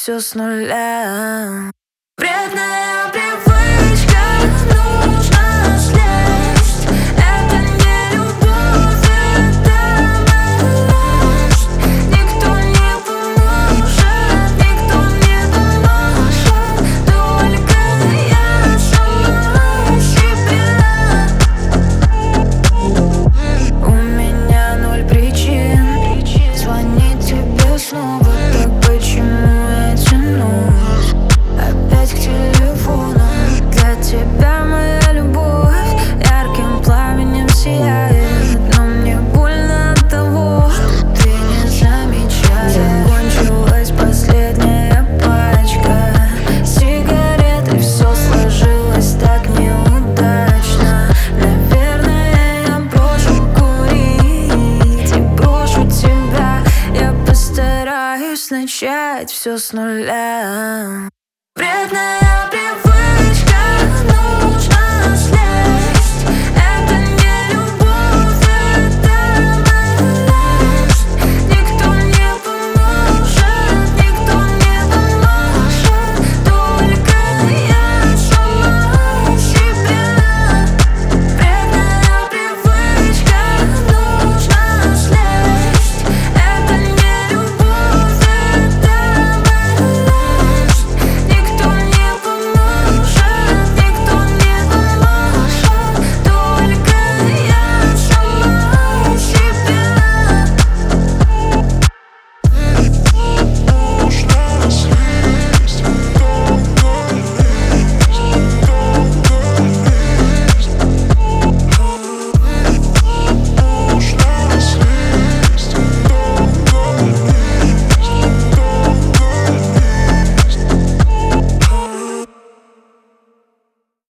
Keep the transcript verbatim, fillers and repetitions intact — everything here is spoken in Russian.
все с нуля. Вредная привычка, нужно слезть. Это не любовь, это малость. Никто не поможет, никто не поможет. Только я сама себе. У меня ноль причин звонить тебе снова. Так почему я тянусь опять к телефону? Для тебя моя любовь ярким пламенем сияет, но мне больно от того, что ты не замечаешь. Закончилась последняя пачка сигарет, и все сложилось так неудачно. Наверное, я брошу курить и брошу тебя. Я постараюсь начать все с нуля. Вредная